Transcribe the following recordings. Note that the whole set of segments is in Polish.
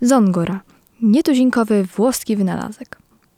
Zongora. Nietuzinkowy włoski wynalazek.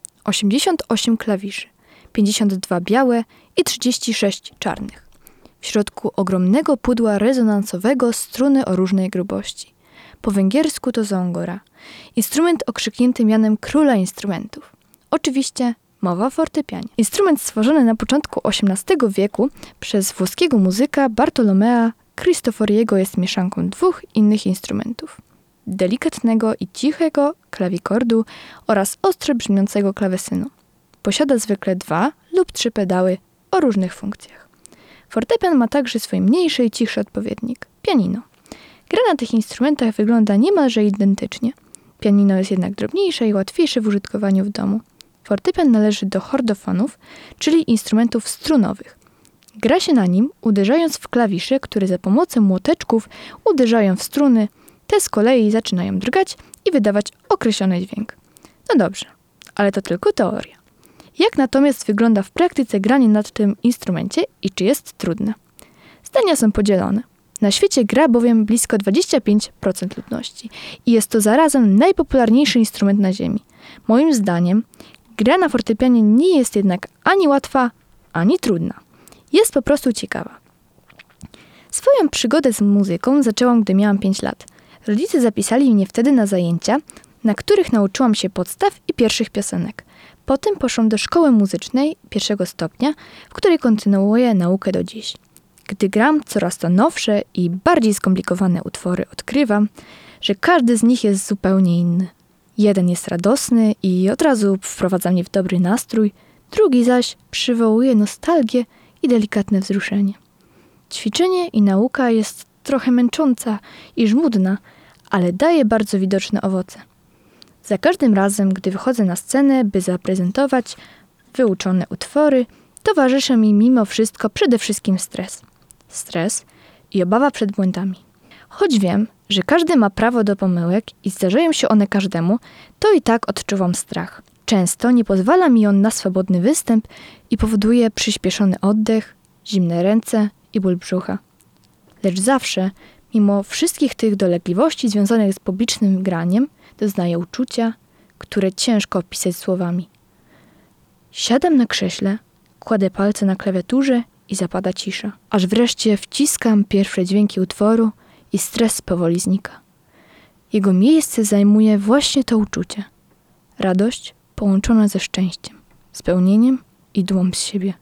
88 klawiszy, 52 białe i 36 czarnych. W środku ogromnego pudła rezonansowego struny o różnej grubości. Po węgiersku to zongora. Instrument okrzyknięty mianem króla instrumentów. Oczywiście mowa o fortepianie. Instrument stworzony na początku XVIII wieku przez włoskiego muzyka Bartolomea Cristoforiego jest mieszanką dwóch innych instrumentów. Delikatnego i cichego klawikordu oraz ostro brzmiącego klawesynu. Posiada zwykle 2 lub 3 pedały o różnych funkcjach. Fortepian ma także swój mniejszy i cichszy odpowiednik – pianino. Gra na tych instrumentach wygląda niemalże identycznie. Pianino jest jednak drobniejsze i łatwiejsze w użytkowaniu w domu. Fortepian należy do chordofonów, czyli instrumentów strunowych. Gra się na nim uderzając w klawisze, które za pomocą młoteczków uderzają w struny. Te z kolei zaczynają drgać i wydawać określony dźwięk. No dobrze, ale to tylko teoria. Jak natomiast wygląda w praktyce granie na tym instrumencie i czy jest trudne? Zdania są podzielone. Na świecie gra bowiem blisko 25% ludności i jest to zarazem najpopularniejszy instrument na ziemi. Moim zdaniem gra na fortepianie nie jest jednak ani łatwa, ani trudna. Jest po prostu ciekawa. Swoją przygodę z muzyką zaczęłam, gdy miałam 5 lat. Rodzice zapisali mnie wtedy na zajęcia, na których nauczyłam się podstaw i pierwszych piosenek. Potem poszłam do szkoły muzycznej 1. stopnia, w której kontynuuję naukę do dziś. Gdy gram coraz to nowsze i bardziej skomplikowane utwory, odkrywam, że każdy z nich jest zupełnie inny. Jeden jest radosny i od razu wprowadza mnie w dobry nastrój, drugi zaś przywołuje nostalgię i delikatne wzruszenie. Ćwiczenie i nauka jest trochę męcząca i żmudna, ale daje bardzo widoczne owoce. Za każdym razem, gdy wychodzę na scenę, by zaprezentować wyuczone utwory, towarzyszy mi mimo wszystko przede wszystkim stres. Stres i obawa przed błędami. Choć wiem, że każdy ma prawo do pomyłek i zdarzają się one każdemu, to i tak odczuwam strach. Często nie pozwala mi on na swobodny występ i powoduje przyspieszony oddech, zimne ręce i ból brzucha. Lecz zawsze, mimo wszystkich tych dolegliwości związanych z publicznym graniem, doznaję uczucia, które ciężko opisać słowami. Siadam na krześle, kładę palce na klawiaturze i zapada cisza. Aż wreszcie wciskam pierwsze dźwięki utworu i stres powoli znika. Jego miejsce zajmuje właśnie to uczucie. Radość połączona ze szczęściem, spełnieniem i dumą z siebie.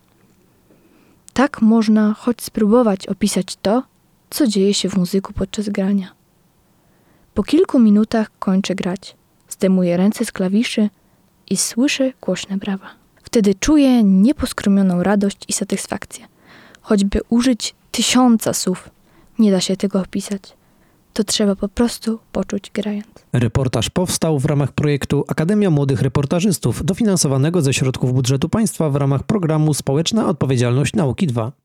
Tak można choć spróbować opisać to, co dzieje się w muzyku podczas grania. Po kilku minutach kończę grać, zdejmuję ręce z klawiszy i słyszę głośne brawa. Wtedy czuję nieposkromioną radość i satysfakcję. Choćby użyć 1000 słów, nie da się tego opisać. To trzeba po prostu poczuć grając. Reportaż powstał w ramach projektu Akademia Młodych Reportażystów, dofinansowanego ze środków budżetu państwa w ramach programu Społeczna Odpowiedzialność Nauki 2.